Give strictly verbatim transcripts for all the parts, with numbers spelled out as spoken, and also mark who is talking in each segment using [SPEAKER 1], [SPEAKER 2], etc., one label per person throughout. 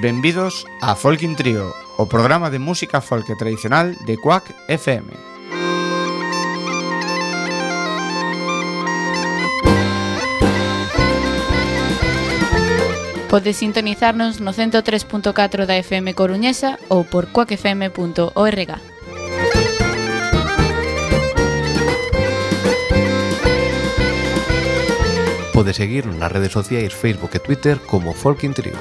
[SPEAKER 1] benvidos a Folkin Trío, o programa de música folk tradicional de Quack F M.
[SPEAKER 2] Podes sintonizarnos no ciento tres punto catro da F M coruñesa ou por quack f m punto org.
[SPEAKER 3] Podes seguirnos nas redes sociais Facebook e Twitter como Folkin Trío.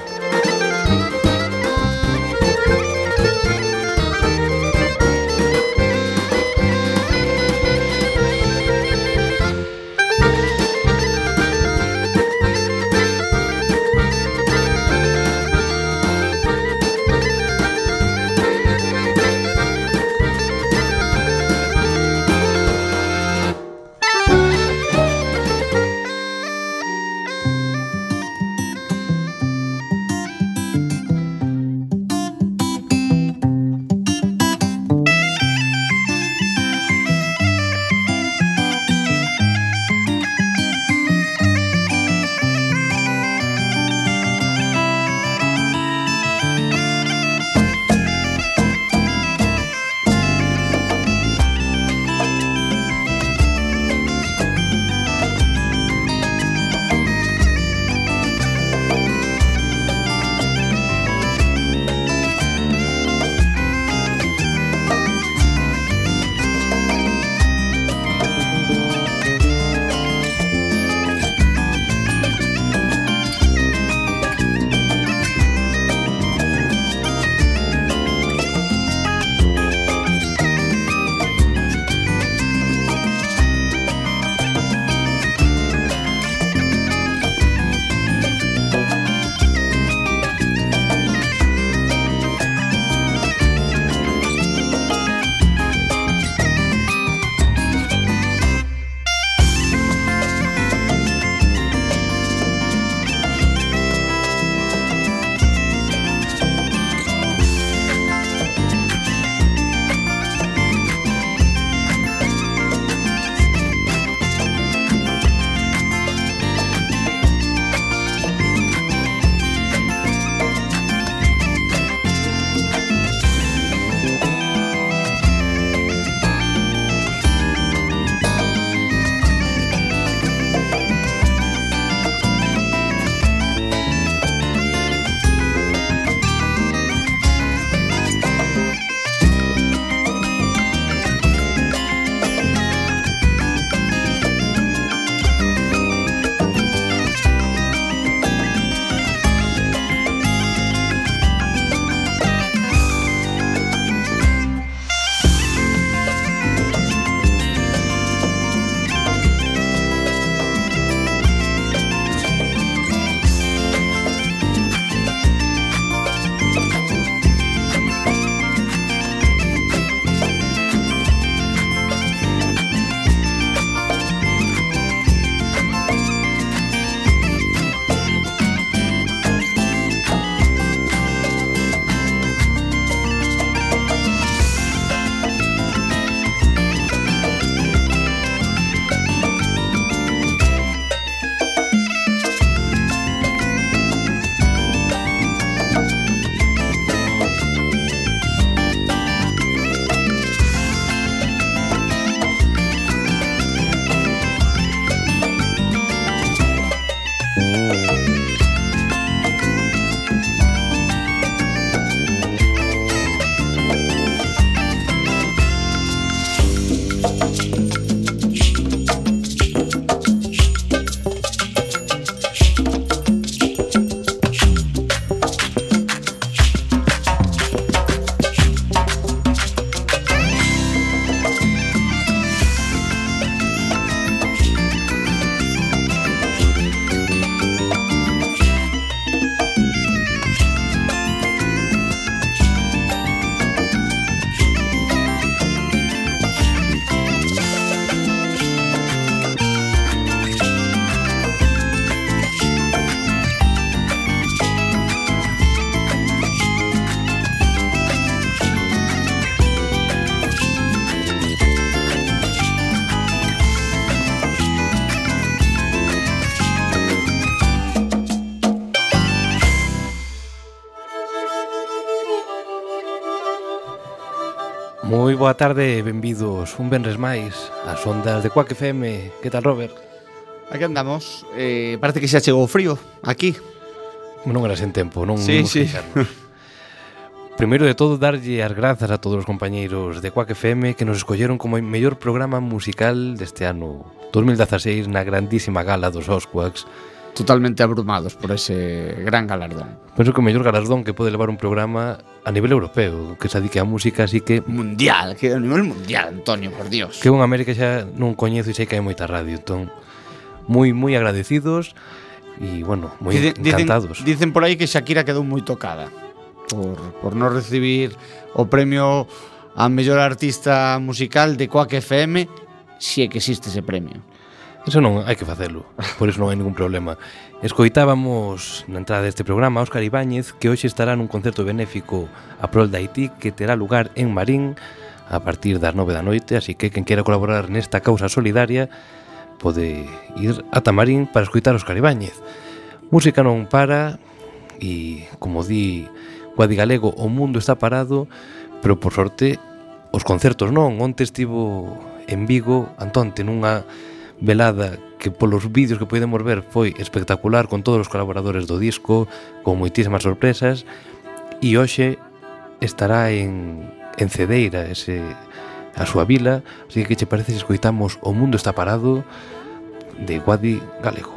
[SPEAKER 3] Moi boa tarde, benvidos un venres máis ás ondas de Quack F M. Que tal, Robert?
[SPEAKER 1] Aquí andamos. Eh, parece que xa chegou o frío aquí.
[SPEAKER 3] Non era sen tempo, non
[SPEAKER 1] Sí,
[SPEAKER 3] imos
[SPEAKER 1] sí.
[SPEAKER 3] queixarnos. Primeiro de todo, darlle as grazas a todos os compañeiros de Quack F M que nos escolleron como o mellor programa musical deste ano dos mil dezaseis na grandísima gala dos Osquaks.
[SPEAKER 1] Totalmente abrumados por ese gran galardón.
[SPEAKER 3] Penso que o mellor galardón que pode levar un programa a nivel europeo, que se adique a música, así que
[SPEAKER 1] Mundial, que a nivel mundial, Antonio, por Dios.
[SPEAKER 3] que un América xa non coñezo e sei que hai moita radio, entón moi moi agradecidos e bueno, moi
[SPEAKER 1] Dicen-
[SPEAKER 3] encantados.
[SPEAKER 1] Dicen, dicen por aí que Shakira quedou moi tocada por, por non recibir o premio a mellor artista musical de Quack F M, si é que existe ese premio.
[SPEAKER 3] Eso non hai que facelo, por iso non hai ningún problema. Escoitábamos na entrada deste programa a Óscar Ibáñez, que hoxe estará nun concerto benéfico a prol de Haití que terá lugar en Marín a partir das nove da noite, así que quen quera colaborar nesta causa solidaria pode ir ata Marín para escoitar a Óscar Ibáñez. Música non para e, como di Guadi Galego, o mundo está parado, pero por sorte os concertos non. Onte estivo en Vigo Antonte nunha velada que polos vídeos que podemos ver foi espectacular, con todos os colaboradores do disco, con moitísimas sorpresas, e hoxe estará en, en Cedeira, ese, a súa vila, así que che parece se escoitamos O mundo está parado de Guadi Galego.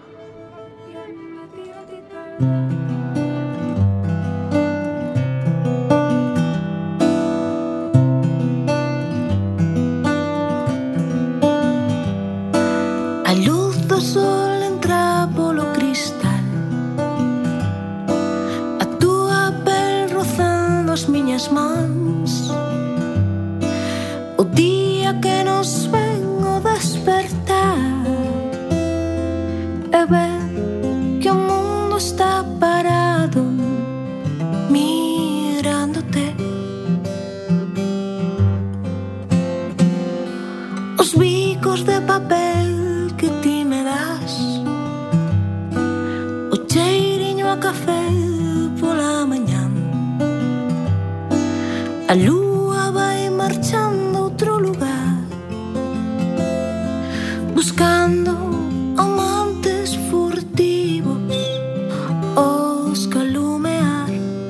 [SPEAKER 4] A luz do sol entra polo cristal, a túa pel rozando as miñas mans. O día que nos ven o despertar e ver que o mundo está parado mirándote. Os bicos de papel que ti me das, o cheiriño a café pola mañán, a lúa vai marchando a outro lugar, buscando amantes furtivos os calumear.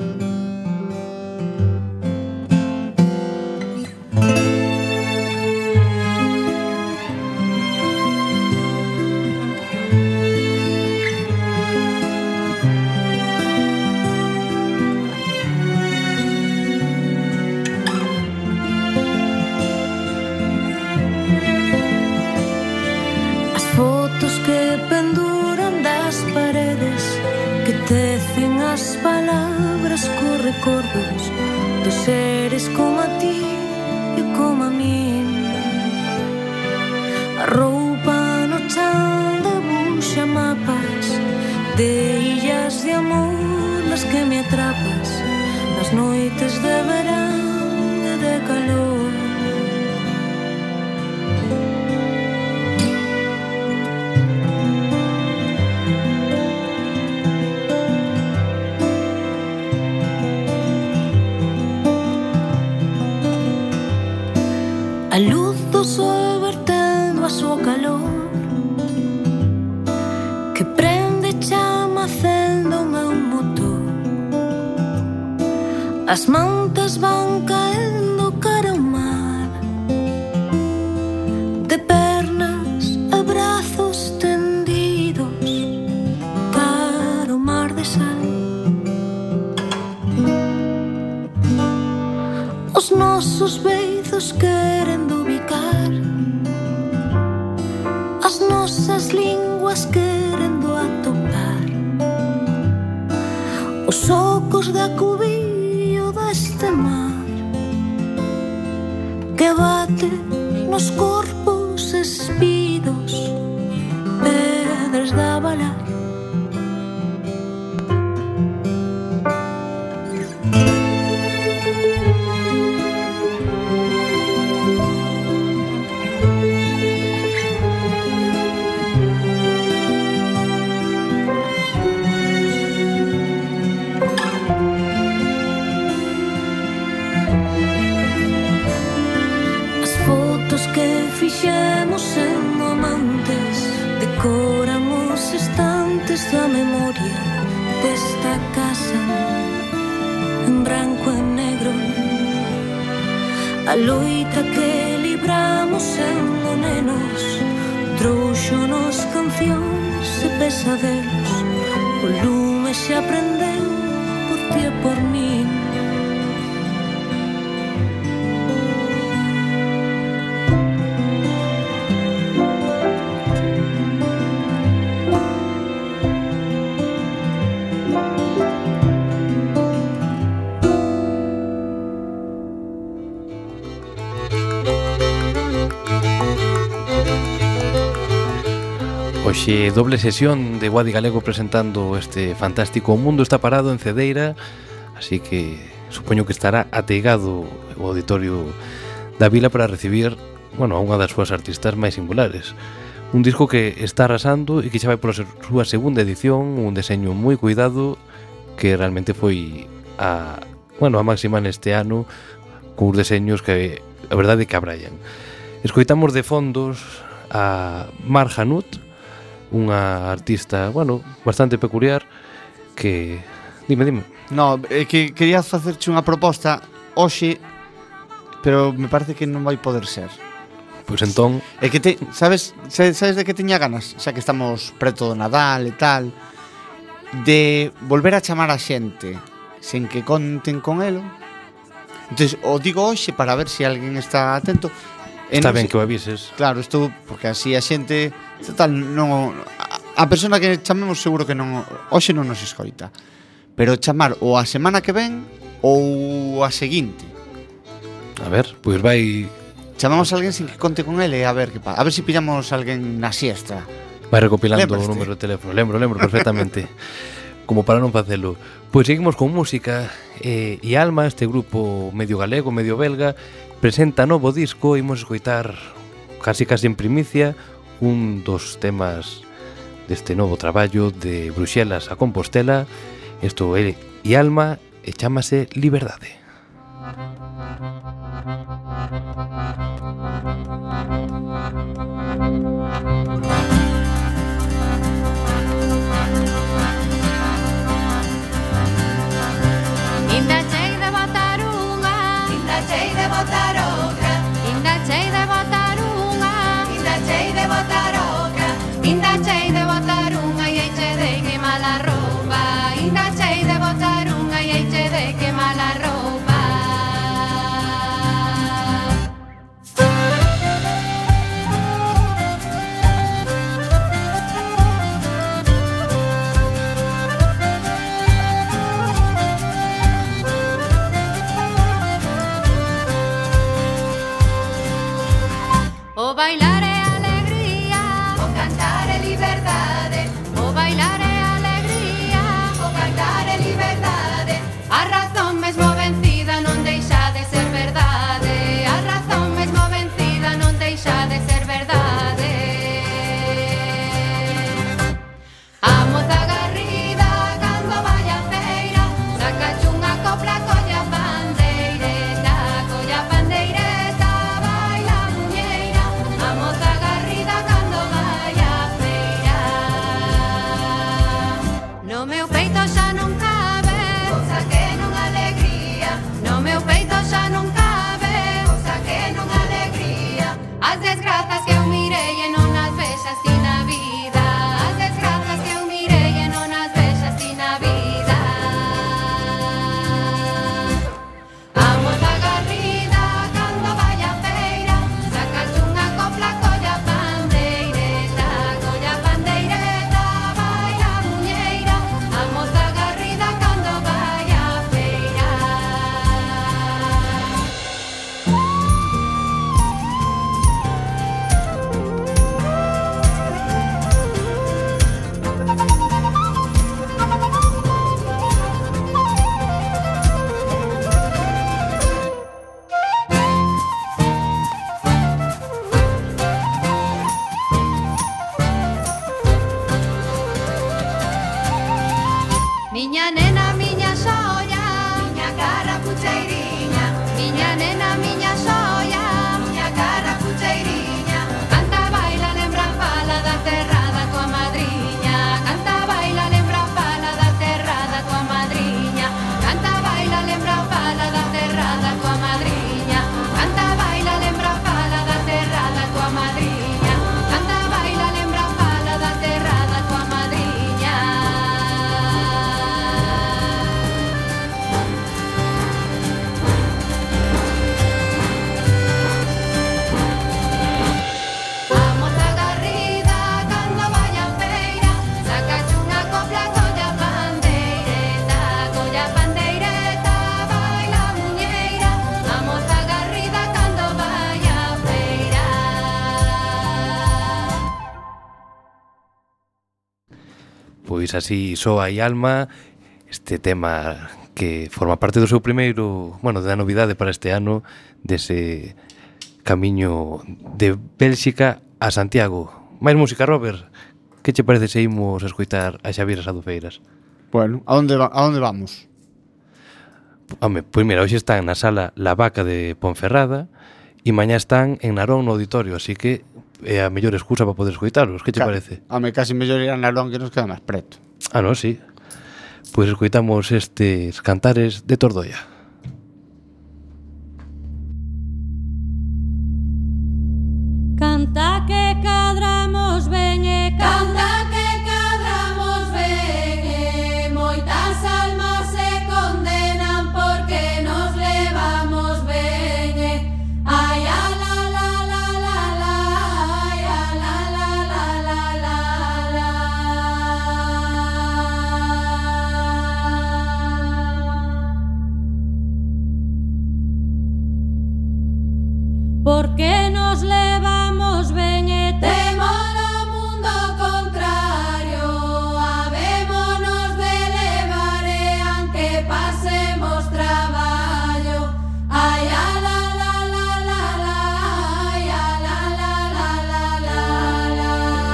[SPEAKER 4] Que penduran das paredes, que tecen as palabras co recordos dos seres como a ti e como a min. A roupa no chan debuxa mapas de illas de amor nas que me atrapas nas noites de verán e de calor. A luz do sol vertendo a súa calor, que prende chama acendo o meu motor. As mantas van caendo cara ao mar, de pernas a brazos tendidos para o mar de sal. Os nosos beizos querendo ubicar, as nosas linguas querendo atopar, os ocos de acubillo deste mar que bate nos corpos espidos, pedras de abalar. A loita que libramos sendo nenos trouxonos cancións e pesadelos. O lume xa prendeu por ti e por min.
[SPEAKER 3] Hoxe doble sesión de Guadi Galego presentando este fantástico O Mundo Está Parado en Cedeira, así que supoño que estará ateigado o auditorio da vila para recibir, bueno, a unha das súas artistas máis singulares. Un disco que está arrasando e que xa vai pola súa segunda edición, un deseño moi cuidado que realmente foi a, bueno, a máxima neste ano, con os deseños que a verdade que abrayan. Escoitamos de fondos a Mar Hanut, unha artista, bueno, bastante peculiar que... Dime, dime.
[SPEAKER 1] No, é que quería facerche unha proposta hoxe, pero me parece que non vai poder ser.
[SPEAKER 3] Pois entón...
[SPEAKER 1] É que te, sabes, sabes de que teña ganas, xa que estamos preto do Nadal e tal, de volver a chamar a xente sen que conten con elo. Entonces, o digo hoxe para ver se alguén está atento.
[SPEAKER 3] Está ben que o avises.
[SPEAKER 1] Claro, isto porque así a xente tal, non, a, a persona que chamemos seguro que non hoxe non nos escoita. Pero chamar ou a semana que ven ou a seguinte.
[SPEAKER 3] A ver, pois vai...
[SPEAKER 1] Chamamos a alguén sin que conte con ele, a ver que pasa. A ver se si pillamos a alguén na siesta.
[SPEAKER 3] Vai recopilando
[SPEAKER 1] Lembraste?
[SPEAKER 3] O número de teléfono. Lembro, lembro perfectamente. Como para non facelo. Pois seguimos con música. eh, E Alma, este grupo medio galego, medio belga, presenta novo disco. Imos escoitar casi casi en primicia un dos temas deste novo traballo de Bruxelas a Compostela. Isto é E Alma e chámase Liberdade.
[SPEAKER 5] Inda chei de botar unha, inda chei de botar outra, inda chei de botar unha, inda chei de botar outra, inda chei de botar unha e eiche de queimar a roupa, inda chei de botar unha e eiche de queimar a roupa. O bailar é alegría, o cantar é liberdade. O bailar é alegría, o cantar é liberdade. A razón mesmo vencida non deixa de ser verdade. A razón mesmo vencida non deixa de ser verdade. A moza garrida cando vai a feira sacache unha copla, colla pandeireta, colla pandeireta, baila muñeira. A
[SPEAKER 3] Pois así soa e alma este tema que forma parte do seu primeiro, bueno, da novidade para este ano, dese camiño de Bélxica a Santiago. Mais música, Robert. Que che parece se imos a escoitar a Xavier Sadufeiras?
[SPEAKER 1] Bueno, a onde, va, a onde vamos?
[SPEAKER 3] Home, pois mira, hoxe están na sala La Vaca de Ponferrada e mañá están en Narón no auditorio, así que é a mellor excusa para poder escoitalos. Que che
[SPEAKER 1] Claro.
[SPEAKER 3] parece?
[SPEAKER 1] Home, casi mellor ir a Narón, que nos queda máis preto.
[SPEAKER 3] Ah, non, sí. Pois escoitamos estes cantares de Tordoia.
[SPEAKER 4] Canta que cadramos ben e canta que cadramos ben e moitas almas se condenan porque nos levamos ben e ai a la la la la la ai a la la la la la la. Porque nos levamos ben e temos no mundo contrario, habémonos de levar e aunque pasemos traballo, ai a la la la la la, ai a la la la la la la.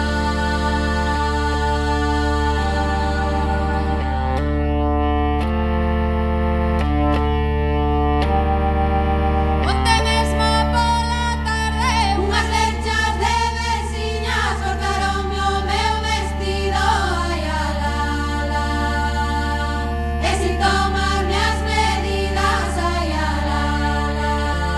[SPEAKER 4] Onte mesmo pola tarde unhas lechas de veciñas cortaronme o meu vestido, ai a la la, e sin tomarme as medidas, ai a la la.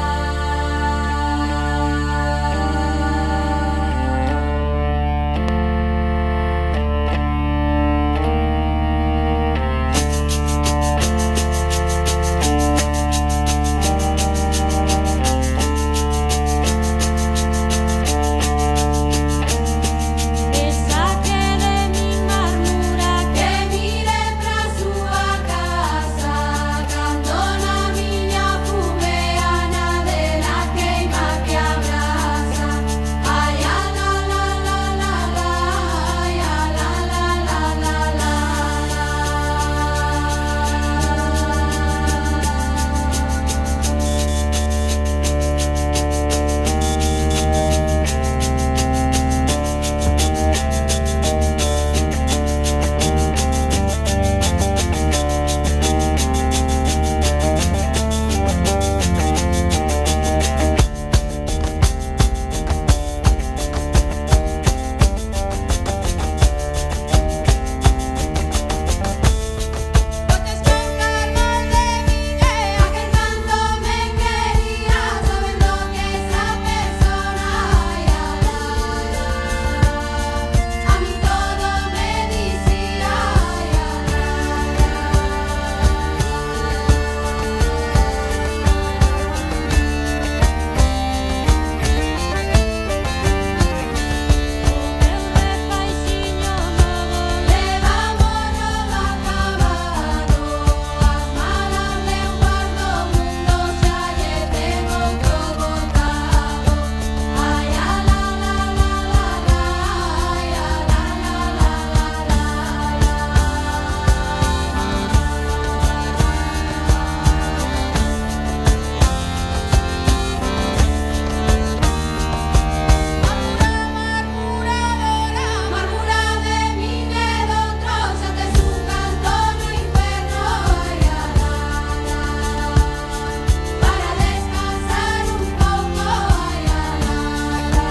[SPEAKER 4] Que saque de mi marmura, que mire pra súa casa, cando na miña fumea nadera queima que abrasa, ai a la la la la la, ai a la la la la la la. Coches con cargos de miñe, aquel tanto me quería, sabendo que esa persona, ai a la la, a mí todo me dicía, ai a la la. Faixiño novo levámonos a cabalo, as malas de un cuarto mundo xa lle ten outro botado, ai a la la la la la, ai a la la la la la Marmuradora, marmura de miñe doutro, xa tes un canto no inferno, ai a la la, para descansar un pouco, ai a la la.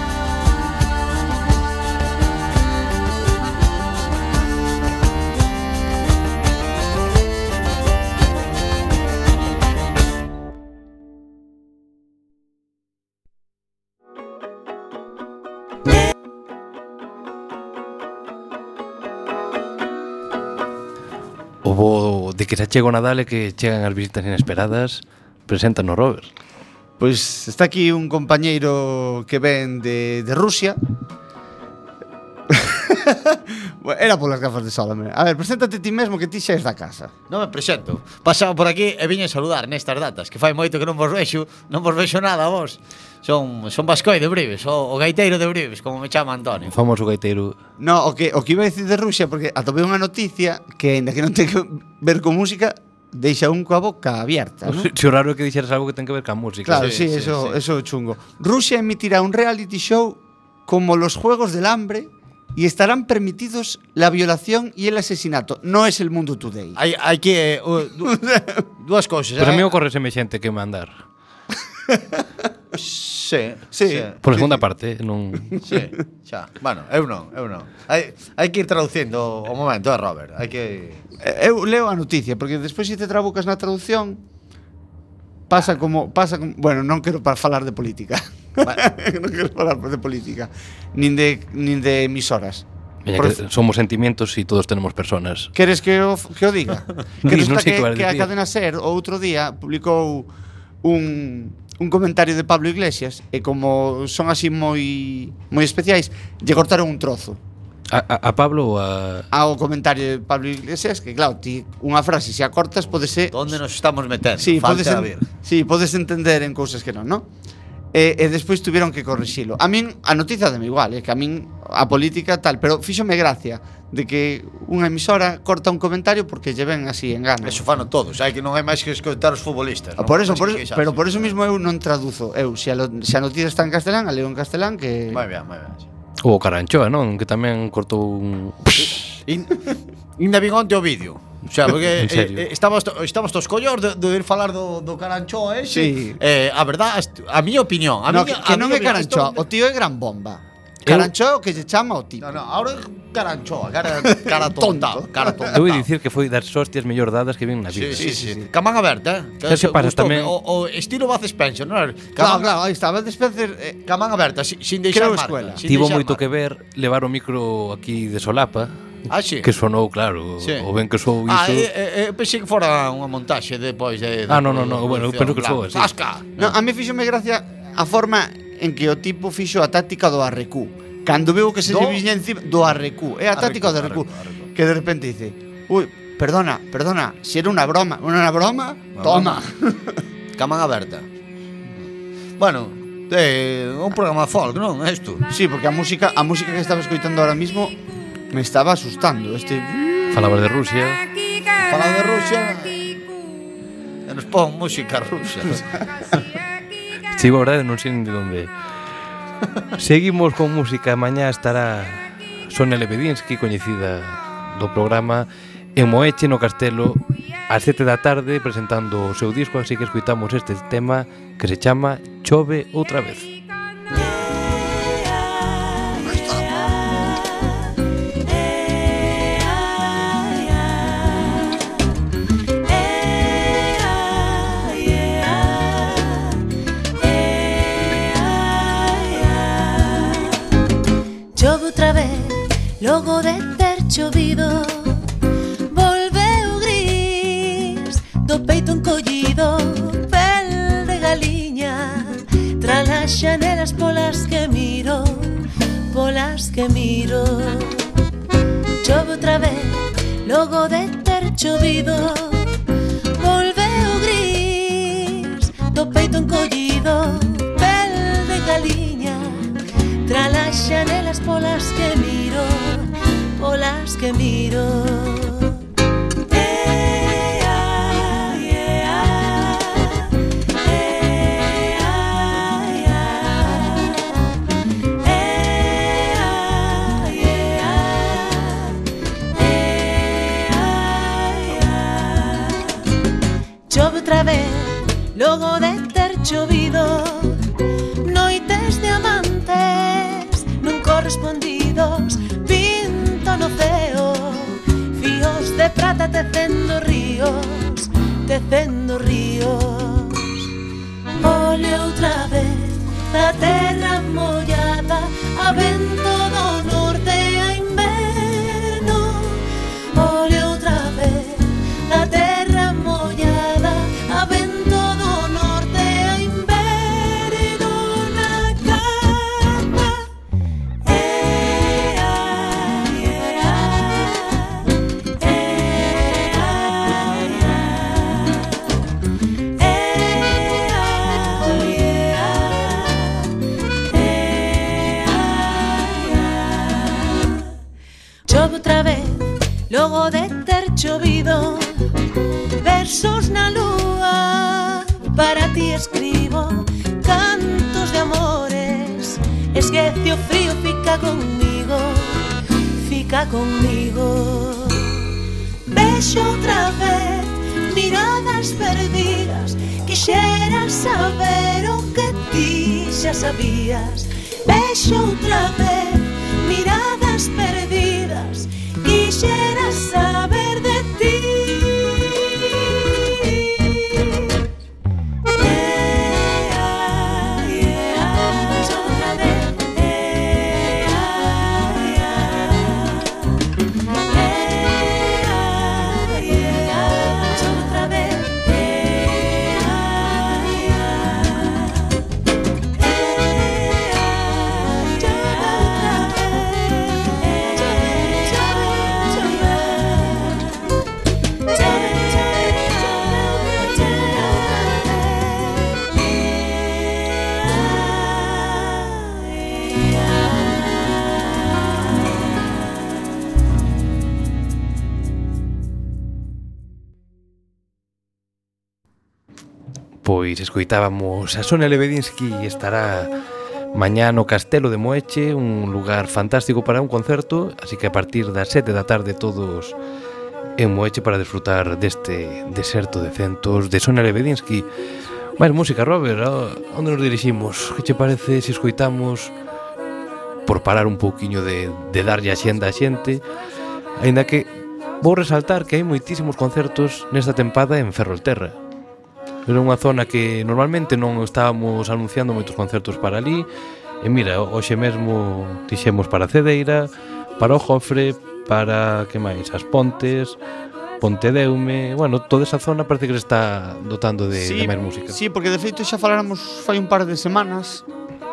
[SPEAKER 3] O bo de que se achega o Nadal e que chegan as visitas inesperadas, preséntanos, Robert.
[SPEAKER 1] Pois está aquí un compañeiro que ven de, de Rusia. Bueno, era polas gafas de sol, hombre. A ver, preséntate ti mesmo que ti xa és da casa.
[SPEAKER 6] Non me presento. Pasaba por aquí e viña a saludar nestas datas, que fai moito que non vos vexo, non vos vexo nada a vos. Son son Vascoi de Brives, o, o gaiteiro de Brives, como me chama Antonio.
[SPEAKER 3] O famoso gaiteiro.
[SPEAKER 1] No, o que, o que iba a dicir de Rusia, porque atopei unha noticia que, ainda que non ten que ver con música, deixa un coa boca abierta, ¿no?
[SPEAKER 3] Si o raro é que dixeras algo que ten que ver ca música.
[SPEAKER 1] Claro, sí,
[SPEAKER 6] Sí, sí,
[SPEAKER 1] eso,
[SPEAKER 6] sí.
[SPEAKER 1] eso é chungo. Rusia emitirá un reality show como los Juegos del Hambre y estarán permitidos la violación y el asesinato. No es el Mundo Today.
[SPEAKER 6] Hai hai que eh, uh, du, dúas cousas.
[SPEAKER 3] Pois a
[SPEAKER 6] eh?
[SPEAKER 3] mí ocorre semexante que mandar.
[SPEAKER 6] Sí,
[SPEAKER 1] Sí.
[SPEAKER 3] Por a segunda parte, non...
[SPEAKER 6] Sí, xa. Bueno, eu non, eu non. Hai, hai que ir traducindo o momento, eh, Robert. Hai que...
[SPEAKER 1] Eh, Eu leo a noticia, porque despois se te trabucas na traducción pasa como pasa como, bueno, non quero para falar de política. Non quero falar de política, nin de nin de emisoras.
[SPEAKER 3] Veña,
[SPEAKER 1] Por-
[SPEAKER 3] que somos sentimientos e todos tenemos personas.
[SPEAKER 1] Queres que o, que o diga? Que
[SPEAKER 3] Dis, non
[SPEAKER 1] resulta
[SPEAKER 3] sei
[SPEAKER 1] que,
[SPEAKER 3] que vas
[SPEAKER 1] que a
[SPEAKER 3] dicir.
[SPEAKER 1] Cadena Ser o outro día publicou un, un comentario de Pablo Iglesias e como son así moi moi especiais, lle cortaron un trozo
[SPEAKER 3] A, a, a Pablo ou a...
[SPEAKER 1] ao comentario de Pablo Iglesias, que claro, ti unha frase se a cortas pode ser
[SPEAKER 6] Onde nos estamos metendo?
[SPEAKER 1] sí, podes
[SPEAKER 6] Falta
[SPEAKER 1] en,
[SPEAKER 6] vir.
[SPEAKER 1] sí, podes entender en cousas que non, non? E, e despois tuvieron que corrixilo. A min a noticia deme igual, é que a min a política tal, pero fíxome gracia de que unha emisora corta un comentario porque lle ven así en gana.
[SPEAKER 6] Eso fano todos, hai que non hai máis que escoitar os futbolistas,
[SPEAKER 1] Ah,
[SPEAKER 6] non?
[SPEAKER 1] por eso,
[SPEAKER 6] Máis
[SPEAKER 1] por
[SPEAKER 6] que
[SPEAKER 1] eso,
[SPEAKER 6] queixarse.
[SPEAKER 1] pero por eso mismo eu non traduzo. Eu, se a, lo, se a noticia está en castelán, a leo en castelán que
[SPEAKER 6] Moi ben, moi ben. Sí.
[SPEAKER 3] Ou o Caranchoa, non? Que tamén cortou un...
[SPEAKER 6] In, Inda vin onte o vídeo. O sea, porque
[SPEAKER 3] En serio?
[SPEAKER 6] eh, eh, estamos, to- estamos tos collos de, de ir falar do, do Caranchoa ese.
[SPEAKER 1] Sí.
[SPEAKER 6] Eh, a verdad, est- a miña opinión. A
[SPEAKER 1] no,
[SPEAKER 6] miña,
[SPEAKER 1] que, que
[SPEAKER 6] a
[SPEAKER 1] non
[SPEAKER 6] miña
[SPEAKER 1] é
[SPEAKER 6] opinión,
[SPEAKER 1] Caranchoa,
[SPEAKER 6] esto-
[SPEAKER 1] o tío é gran bomba. Caranchoa é o que lle chama o tipo.
[SPEAKER 6] No, no, ahora é Caranchoa, cara, cara tonta,
[SPEAKER 1] Tonto.
[SPEAKER 6] cara tonta.
[SPEAKER 3] Eu vou dicir que foi das hostias mellor dadas que vin na vida.
[SPEAKER 6] Sí, sí, sí, sí. Camán aberta, eh?
[SPEAKER 3] Sabes que pasa
[SPEAKER 6] Gustoume.
[SPEAKER 3] tamén?
[SPEAKER 6] O, o estilo Baces Pension, non?
[SPEAKER 1] Claro, claro, aí estaba Despencer eh,
[SPEAKER 6] Camán aberta, sin, sin deixar
[SPEAKER 1] Creo
[SPEAKER 6] marca.
[SPEAKER 1] escuela.
[SPEAKER 6] sin
[SPEAKER 3] Tivo
[SPEAKER 6] deixar
[SPEAKER 3] moito
[SPEAKER 6] marca.
[SPEAKER 3] que ver levar o micro aquí de solapa,
[SPEAKER 6] Ah, sí.
[SPEAKER 3] que sonou, claro,
[SPEAKER 6] Sí.
[SPEAKER 3] o ben que sou iso.
[SPEAKER 6] Ah, eh, eh, pensei que fora unha montaxe depois de, de
[SPEAKER 3] Ah, no, no, no, bueno, eu penso que
[SPEAKER 6] claro.
[SPEAKER 3] sou así.
[SPEAKER 6] Zasca.
[SPEAKER 1] No, a mí fíxome gracia a forma en que o tipo fixo a táctica do arrecú. Cando veo que se
[SPEAKER 6] Do?
[SPEAKER 1] lle viña encima do arrecú, é a táctica do arrecú,
[SPEAKER 6] Arrecú, arrecú.
[SPEAKER 1] que de repente dice: "Uy, perdona, perdona, si era unha broma, unha broma, toma."
[SPEAKER 6] Camán aberta. Bueno, é un programa folk, non? Isto.
[SPEAKER 1] Sí, porque a música, a música que estaba escoitando ahora mismo me estaba asustando. Este
[SPEAKER 3] Falabas de Rusia.
[SPEAKER 6] Fala de Rusia. E nos pon música rusa.
[SPEAKER 3] Sí, a verdade, non sei nin de onde. Seguimos con música. Mañá estará Sonia Lebedinsky, coñecida do programa, en Moeche, no Castelo, ás sete da tarde, presentando o seu disco, así que escoitamos este tema que se chama Chove outra vez.
[SPEAKER 4] Chove outra vez, logo de ter chovido, volveu gris do peito encollido, pel de galiña, tras as xanelas polas que miro, polas que miro. Chove outra vez, logo de ter chovido, volveu gris do peito encollido, pel de galiña, tras as xanelas polas que miro, polas que miro. Eh, ah, eh, ah, eh, ah, eh, ah. Eh, ah, eh, ah, eh, ah, eh, ah. Chove outra vez, logo de ter chovido, noites de amantes non correspondidos, pinto no ceo, fíos de prata tecendo ríos, tecendo ríos. Ole outra vez da terra mollada, a vento do norte a inverno. Ole outra vez da terra mollada, a vento do norte a inverno na cama. Eh, ah, logo de ter chovido versos na lúa. Para ti escribo cantos de amores. Esquece o frío, fica conmigo, fica conmigo. Vexo outra vez miradas perdidas, quixera saber o que ti xa sabías. Vexo outra vez miradas perdidas, quixera saber de ti.
[SPEAKER 3] Pois escoitábamos a Sonia Lebedinsky. Estará mañá no Castelo de Moeche, un lugar fantástico para un concerto, así que a partir das sete da tarde todos en Moeche para desfrutar deste deserto de centos de Sonia Lebedinsky. Máis música, Robert, onde nos diriximos? Que che parece se escoitamos, por parar un pouquiño de, de darlle a xenda a xente, aínda que vou resaltar que hai moitísimos concertos nesta tempada en Ferrolterra. Era unha zona que normalmente non estábamos anunciando moitos concertos para ali. E mira, hoxe mesmo dixemos para Cedeira, para o Jofre, para, que máis, As Pontes, Pontedeume. Bueno, toda esa zona parece que se está dotando de, sí, de máis música.
[SPEAKER 1] Sí, porque de feito xa faláramos fai un par de semanas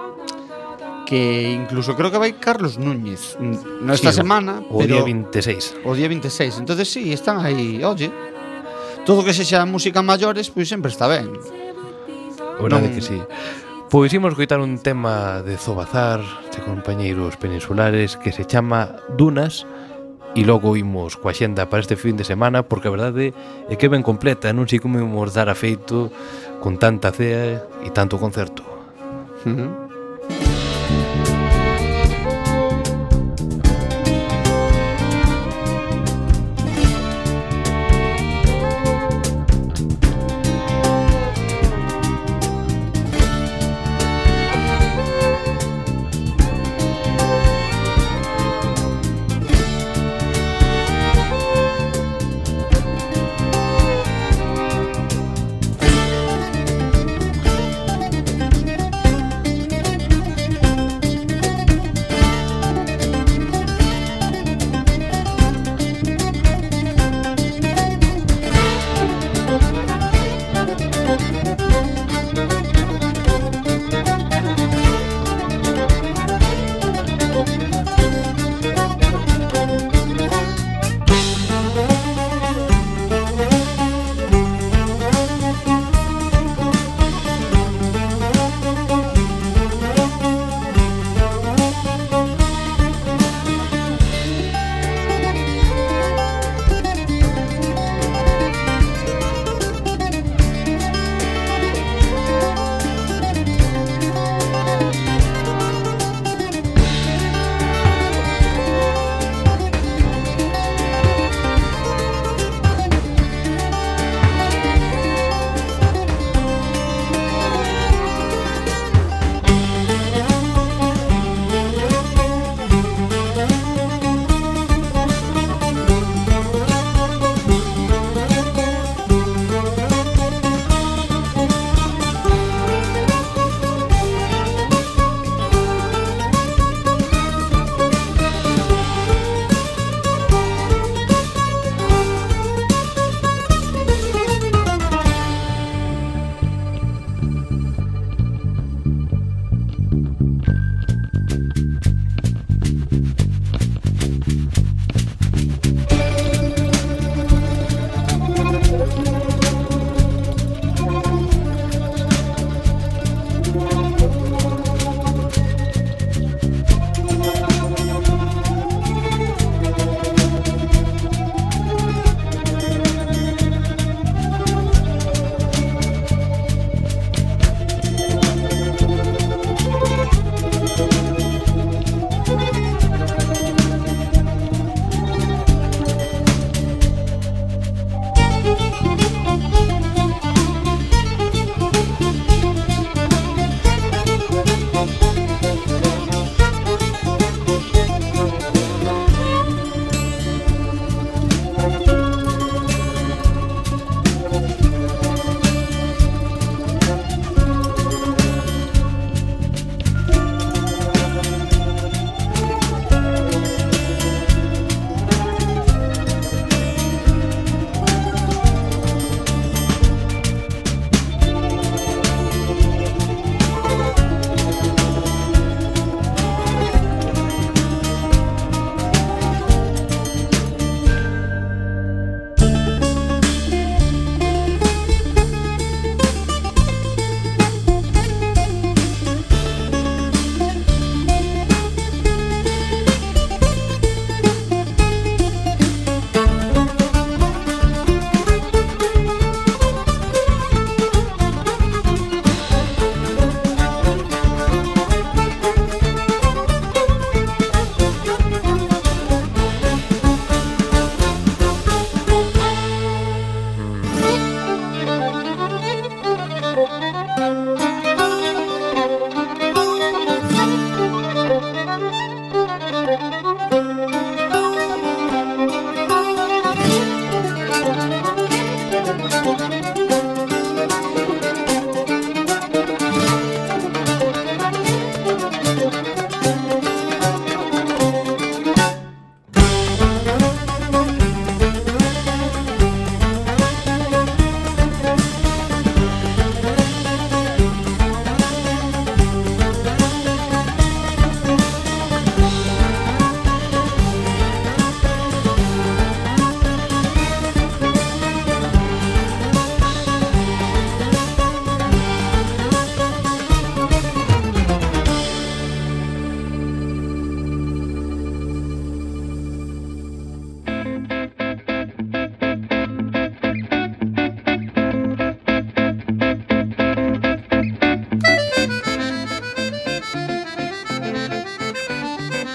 [SPEAKER 1] que incluso creo que vai Carlos Núñez no esta sí, semana,
[SPEAKER 3] o
[SPEAKER 1] pero
[SPEAKER 3] día vinte e seis.
[SPEAKER 1] O día vinte e seis. Entonces sí, están aí, oye. Todo que sexa música maiores, pois sempre está ben.
[SPEAKER 3] Verdade non... que sí. Pois imos escoitar un tema de Zobazar, de compañeiros peninsulares, que se chama Dunas, e logo imos coa xenda para este fin de semana, porque a verdade é que ben completa, non sei como imos dar a feito con tanta cea e tanto concerto.
[SPEAKER 1] Uh-huh.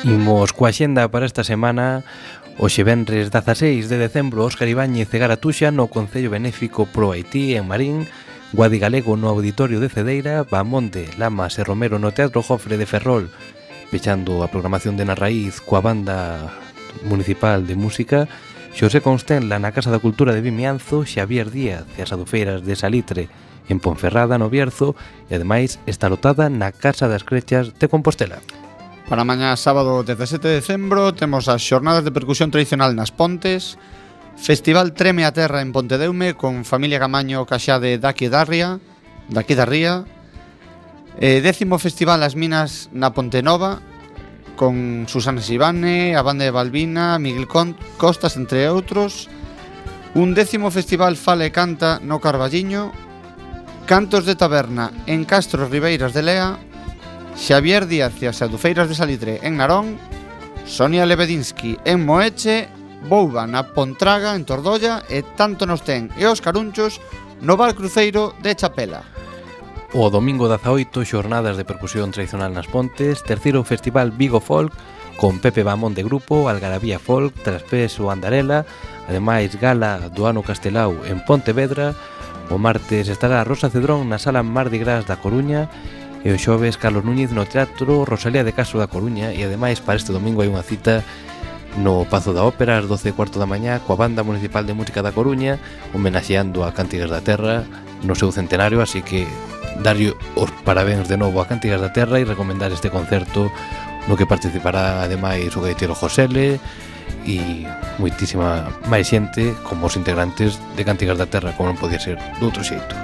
[SPEAKER 3] Imos coa xenda para esta semana. Hoxe venres dezaseis de decembro, Óscar Ibáñez e Garatuxa no Concello Benéfico Pro Haití en Marín, Guadi Galego no Auditorio de Cedeira, Bamonde, Lamas e Romero no Teatro Jofre de Ferrol, pechando a programación de Na Raíz coa Banda Municipal de Música, Xosé Constenla na Casa da Cultura de Vimianzo, Xavier Díaz e as Adufeiras de Salitre en Ponferrada no Bierzo e ademais está lotada na Casa das Crechas de Compostela.
[SPEAKER 1] Para mañá sábado dezasete de decembro temos as xornadas de percusión tradicional nas Pontes, Festival Treme a Terra en Pontedeume con Familia Camaño Caxade daqui Darria, daqui da Ría, eh, décimo Festival As Minas na Ponte Nova con Susana Sibane, a Banda de Balbina, Miguel Costas, entre outros, un décimo Festival Fala e Canta no Carballiño, Cantos de Taberna en Castro Ribeiras de Lea, Xavier Díaz e as Adufeiras de Salitre en Narón, Sonia Lebedinsky en Moeche, Bouba na Pontraga en Tordolla e Tanto nos ten e os Carunchos no Bar Cruceiro de Chapela.
[SPEAKER 3] O domingo dezaoito, xornadas de percusión tradicional nas Pontes, terceiro Festival Vigo Folk con Pepe Bamón de Grupo, Algarabía Folk, Traspeso Andarela, ademais Gala do Ano Castelao en Pontevedra. O martes estará Rosa Cedrón na Sala Mardi Gras da Coruña e o xoves Carlos Núñez no Teatro Rosalía de Castro da Coruña e ademais para este domingo hai unha cita no Pazo da Ópera ás doce e cuarto da mañá coa Banda Municipal de Música da Coruña homenaxeando a Cántigas da Terra no seu centenario, así que darlle os parabéns de novo a Cántigas da Terra e recomendar este concerto no que participará ademais o gaiteiro Josele e moitísima máis xente como os integrantes de Cántigas da Terra, como non podía ser de outro xeito.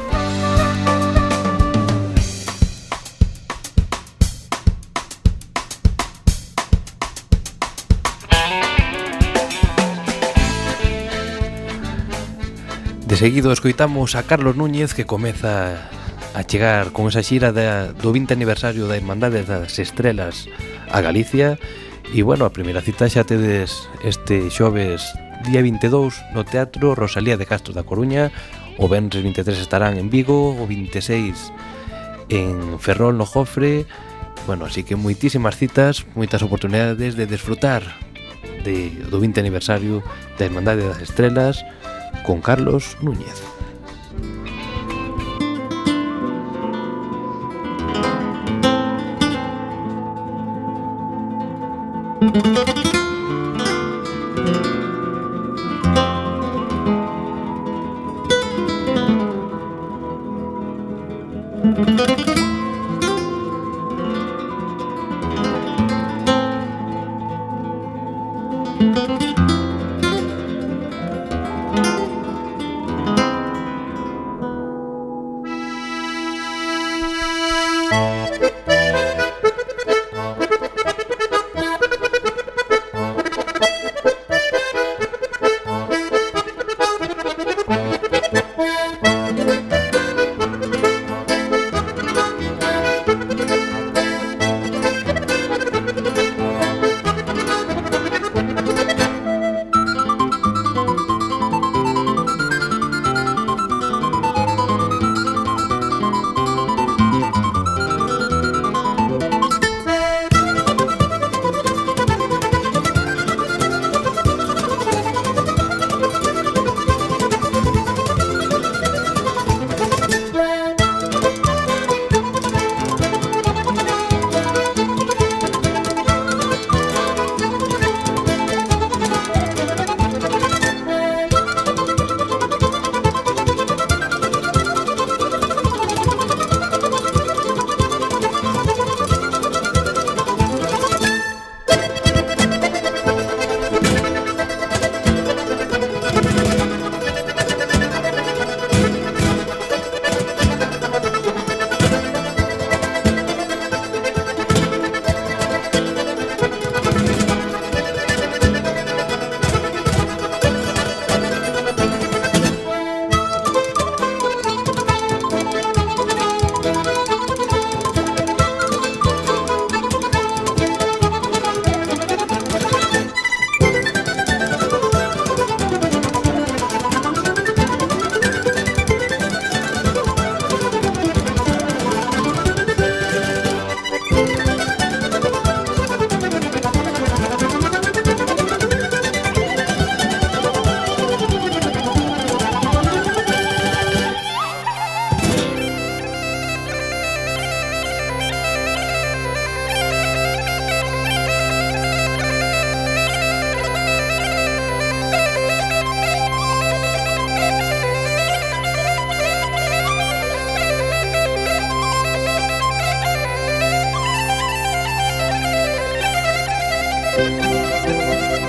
[SPEAKER 3] De seguido escoitamos a Carlos Núñez que comeza a chegar con esa xira da, do vinte aniversario da Irmandade das Estrelas a Galicia e, bueno, a primeira cita xa tedes este xoves día vinte e dous no Teatro Rosalía de Castro da Coruña, o venres vinte e tres estarán en Vigo, o vinte e seis en Ferrol no Jofre, bueno, así que moitísimas citas, moitas oportunidades de desfrutar de, do vinte aniversario da Irmandade das Estrelas con Carlos Núñez.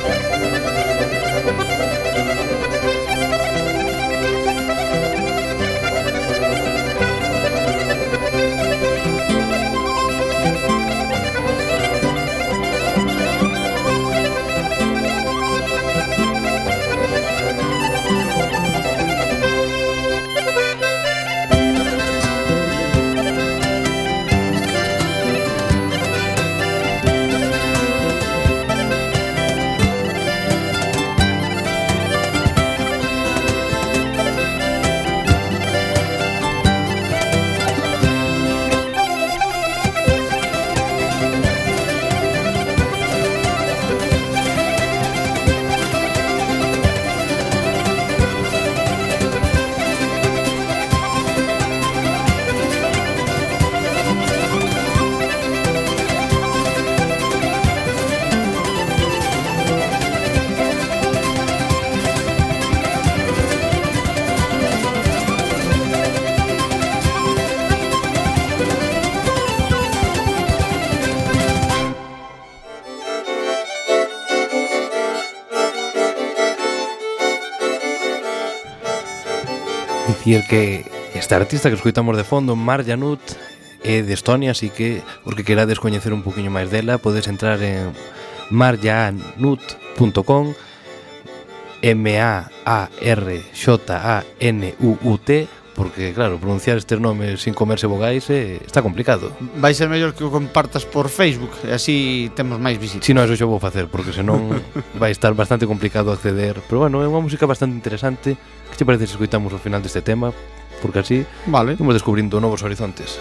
[SPEAKER 3] Dicir que esta artista que escoitamos de fondo, Marja Nutt, é de Estonia, así que, porque querades coñecer un poquinho máis dela, podes entrar en marjanutt punto com, M A A R J A N U U T, porque, claro, pronunciar estes nomes sin comerse vogais eh, está complicado.
[SPEAKER 1] Vai ser mellor que o compartas por Facebook, e así temos máis visitas.
[SPEAKER 3] Si non, eso xo vou facer, porque senón vai estar bastante complicado acceder. Pero bueno, é unha música bastante interesante. Que te parece se escoitamos ao final deste tema? Porque así
[SPEAKER 1] Vale.
[SPEAKER 3] vamos descubrindo novos horizontes.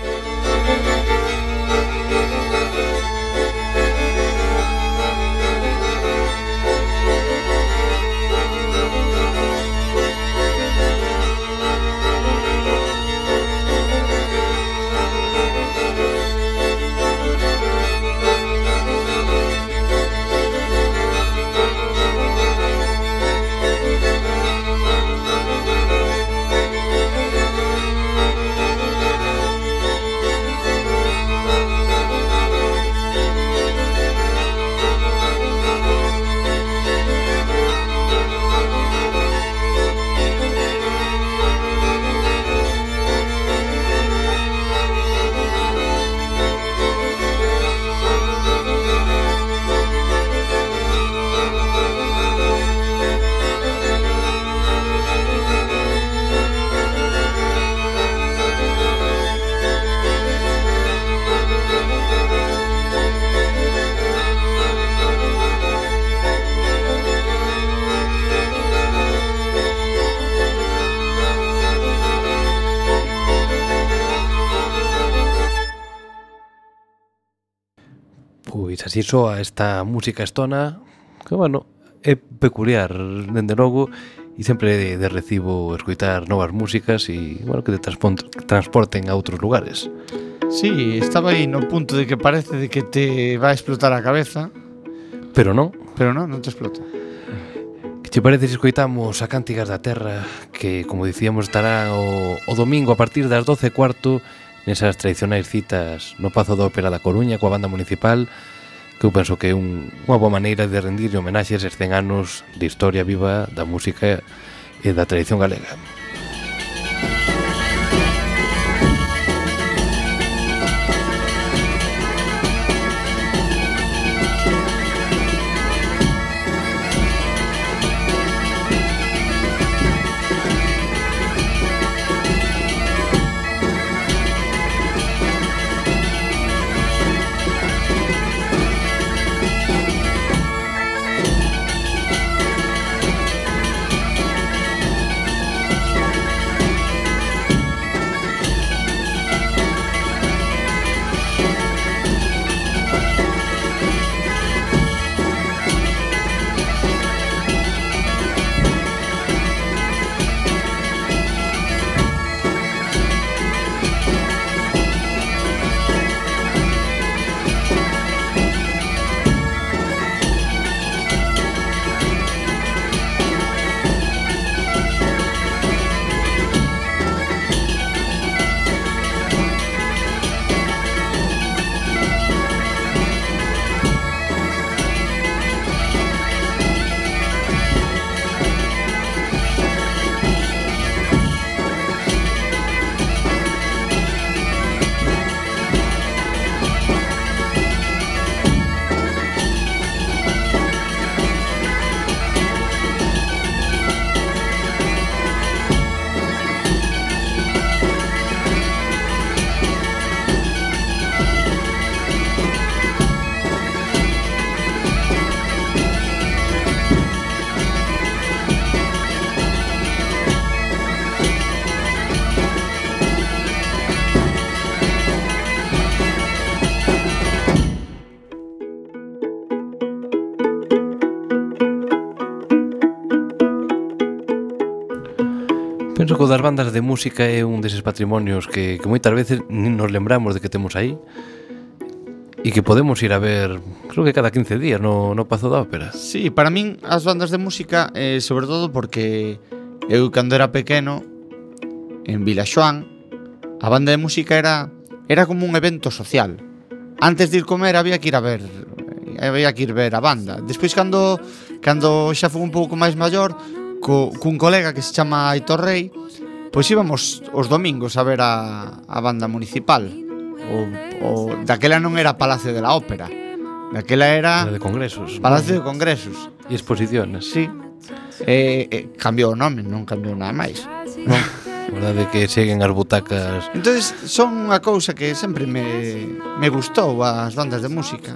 [SPEAKER 3] Pois así soa esta música estona, que, bueno, é peculiar, dende logo, e sempre de, de recibo escoitar novas músicas e, bueno, que te transporten a outros lugares.
[SPEAKER 1] Sí, estaba aí no punto de que parece de que te va a explotar a cabeza,
[SPEAKER 3] Pero non.
[SPEAKER 1] pero non, non te explota.
[SPEAKER 3] Que te parece se escoitamos a Cántigas da Terra, que, como dicíamos, estará o, o domingo a partir das doce e cuarto nesas tradicionais citas no Pazo da Ópera da Coruña coa banda municipal, que eu penso que é un, unha boa maneira de rendir homenaxe a eses cen anos de historia viva da música e da tradición galega. Eso co das bandas de música é un deses patrimonios que, que moitas veces nin nos lembramos de que temos aí e que podemos ir a ver, creo que cada quince días no, no Pazo da Ópera.
[SPEAKER 1] Sí, para min as bandas de música, eh, sobre todo porque eu cando era pequeno en Vilaxoán, a banda de música era era como un evento social. Antes de ir comer había que ir a ver había que ir ver a banda. Despois cando cando xa fui un pouco máis maior, co, cun colega que se chama Aitor Rei, pois íbamos os domingos a ver a, a banda municipal. O, o daquela non era Palacio de la Ópera. Daquela era
[SPEAKER 3] de congresos.
[SPEAKER 1] Palacio de Congresos.
[SPEAKER 3] E exposiciones.
[SPEAKER 1] Sí. Eh, eh, cambiou o nome, non cambiou nada máis. Non.
[SPEAKER 3] A verdade é que seguen as butacas.
[SPEAKER 1] Entonces son unha cousa que sempre me, me gustou as bandas de música.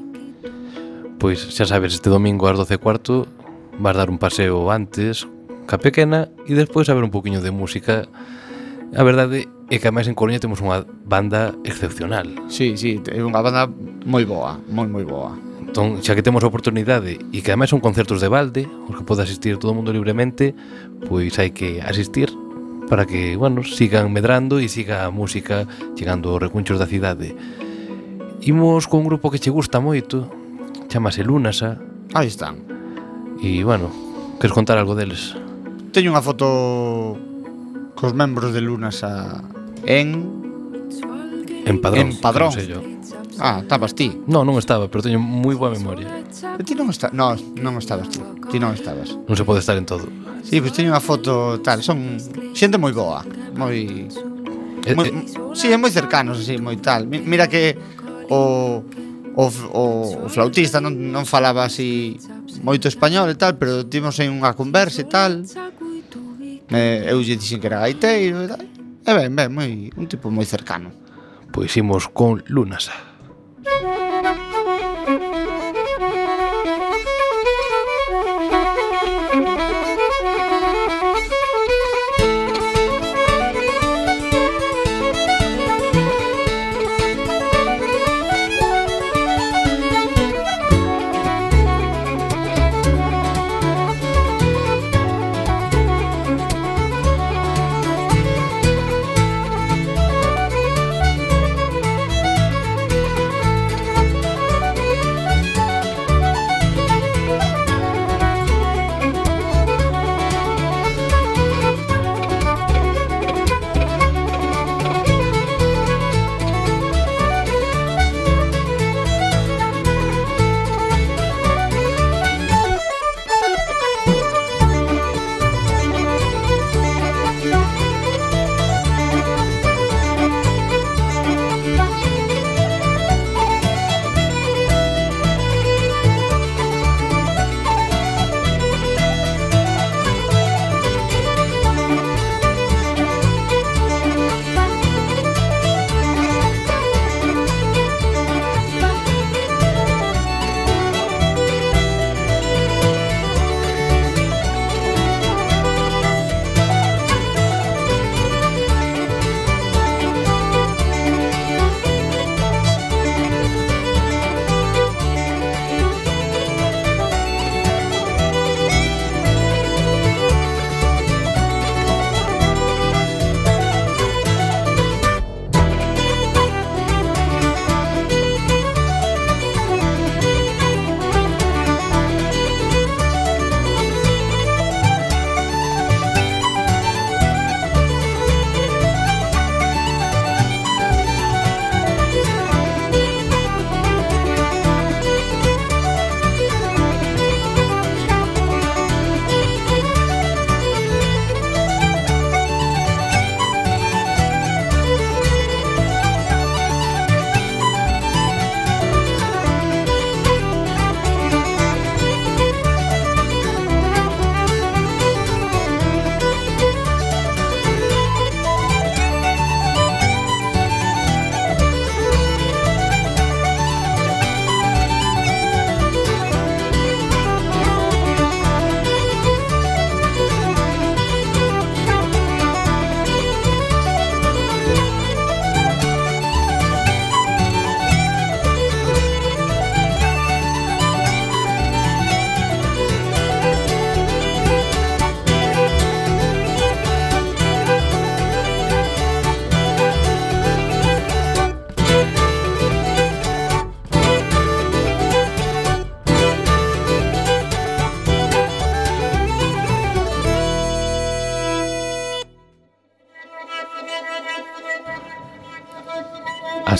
[SPEAKER 3] Pois xa sabes, este domingo ás doce e cuarto vas dar un paseo antes ca pequena e despois a ver un poquinho de música. A verdade é que ademais en Coruña temos unha banda excepcional.
[SPEAKER 1] Sí, sí, é unha banda moi boa, moi moi boa.
[SPEAKER 3] Entón, xa que temos a oportunidade e que ademais son concertos de balde, os que pode asistir todo o mundo libremente, pois hai que asistir para que, bueno, sigan medrando e siga a música chegando aos recunchos da cidade. Imos con un grupo que che gusta moito, chamase Lunasa.
[SPEAKER 1] Aí están.
[SPEAKER 3] E, bueno, queres contar algo deles?
[SPEAKER 1] Teño unha foto cos membros de Lunasa en
[SPEAKER 3] En Padrón.
[SPEAKER 1] En Padrón.
[SPEAKER 3] Sei yo.
[SPEAKER 1] Ah, estabas ti.
[SPEAKER 3] No, non estaba, pero teño moi boa memoria.
[SPEAKER 1] E ti non está, no, non estabas ti. Ti non estabas.
[SPEAKER 3] Non se pode estar en todo.
[SPEAKER 1] Sí, pois teño unha foto tal, son xente moi boa, moi
[SPEAKER 3] Eh,
[SPEAKER 1] moi,
[SPEAKER 3] eh,
[SPEAKER 1] sí, é moi cercanos así, moi tal. Mi- Mira que o o, o, o flautista non, non falaba así moito español e tal, pero tivemos aí unha conversa e tal. Eh, eu lle dixen que era gaiteiro e tal. E ben, ben, moi, un tipo moi cercano.
[SPEAKER 3] Pois imos con Lunasa.
[SPEAKER 4] Thank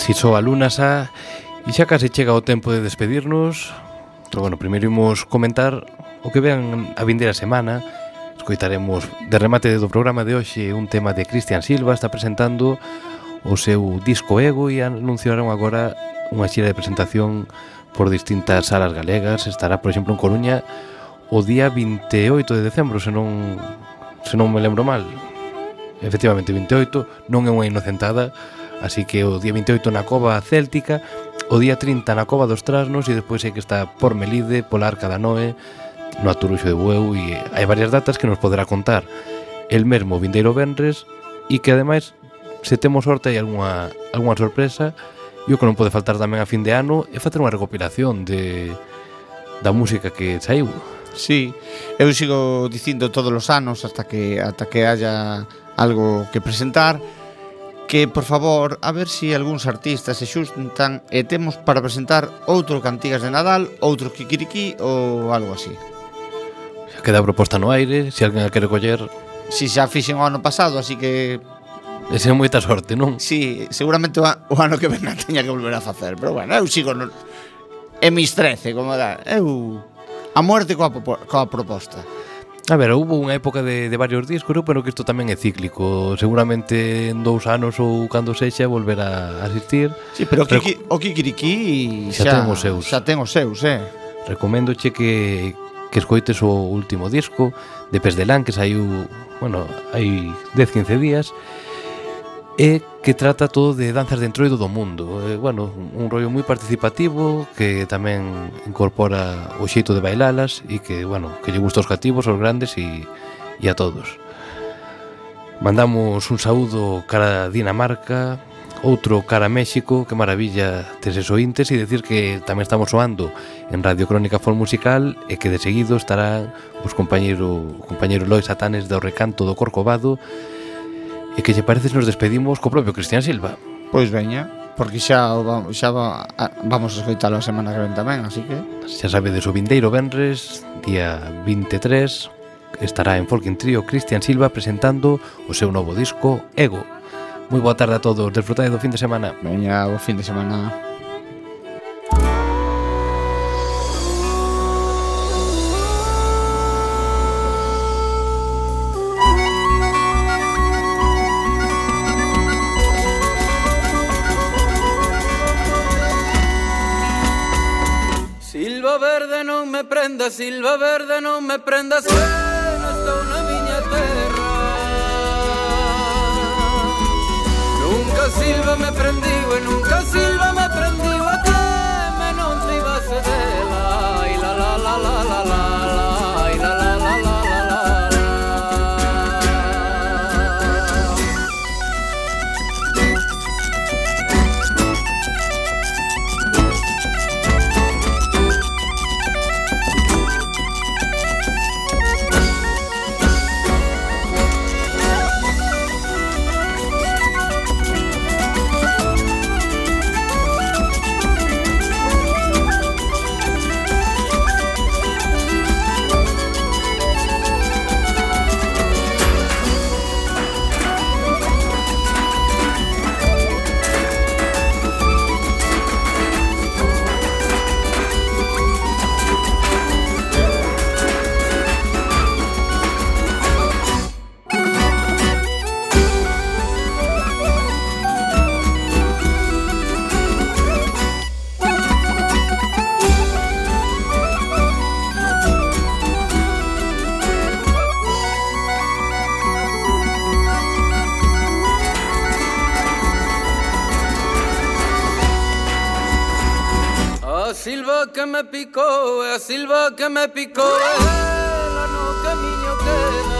[SPEAKER 3] Si só a luna xa e xa case chega o tempo de despedirnos. Pero bueno, primeiro imos comentar o que vean a vindeira semana. Escoitaremos de remate do programa de hoxe un tema de Cristian Silva, está presentando o seu disco Ego e anunciaron agora unha xira de presentación por distintas salas galegas. Estará, por exemplo, en Coruña o día vinte e oito de decembro, se non, se non me lembro mal. Efectivamente, vinte e oito, non é unha inocentada, así que o día vinte e oito na Cova Céltica, o día trinta na Cova dos Trasnos e despois hai que está por Melide, pola Arca da Noe, no Aturuxo de Bueu, e hai varias datas que nos poderá contar el mesmo vindeiro venres e que ademais, se temos sorte, hai algunha, algunha sorpresa. E o que non pode faltar tamén a fin de ano é facer unha recopilación de da música que saiu.
[SPEAKER 1] Sí, eu sigo dicindo todos os anos hasta que ata que haya algo que presentar, que por favor, a ver se si algúns artistas se xuntan e temos para presentar outro Cantigas de Nadal, outro Kikiriki ou algo así.
[SPEAKER 3] Xa queda a proposta no aire, se alguén a quere coller.
[SPEAKER 1] Si xa fixen o ano pasado, así que
[SPEAKER 3] ese é moita sorte, non?
[SPEAKER 1] sí, seguramente o, a, o ano que venga teña que volver a facer. Pero bueno, eu sigo no, en mis trece, como da. Eu a muerte coa, coa proposta.
[SPEAKER 3] A ver, hubo unha época de, de varios discos, pero que isto tamén é cíclico. Seguramente en dous anos ou cando sexa volver a asistir.
[SPEAKER 1] Sí, pero o, Kiki, o Kikiriki
[SPEAKER 3] xa, xa ten os seus.
[SPEAKER 1] Xa ten os seus, eh.
[SPEAKER 3] Recoméndoche que, que escoites o último disco de Pes de Lán, que saiu, bueno, hai dez quince días, e que trata todo de danzas de entroido do mundo. E, bueno, un rollo moi participativo que tamén incorpora o xeito de bailalas e que, bueno, que lle gusta aos cativos, aos grandes e, e a todos. Mandamos un saúdo cara a Dinamarca, outro cara a México, que maravilla teses ointes, e decir que tamén estamos soando en Radio Crónica Folk Musical e que de seguido estarán os compañeiro, compañeiro Lois Atanes do Recanto do Corcovado. E que lle parece se nos despedimos co propio Cristian Silva?
[SPEAKER 1] Pois veña, porque xa, xa vamos a escoitalo a semana que ven tamén, así que
[SPEAKER 3] xa sabedes, o vindeiro venres, día vinte e tres, estará en Folk in Trio Cristian Silva presentando o seu novo disco Ego. Moi boa tarde a todos, desfrutade do fin de semana.
[SPEAKER 1] Veña, o fin de semana.
[SPEAKER 7] Silva verde non me prenda, silva verde non me prenda, se non estou na miña terra. Nunca silva me prendiu e nunca silva me prendiu a que me non privase dela. Ai la la la la la la la, ai la la la la la la. Silva que me picou, é a silva que me picou, é ela no camiño queda.